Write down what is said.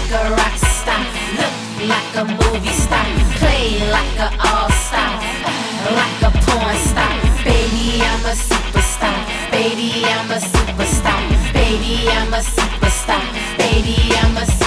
like a rock star, look like a movie star, play like a all-star, like a porn star. Baby, I'm a superstar. Baby, I'm a superstar. Baby, I'm a superstar. Baby, I'm a superstar.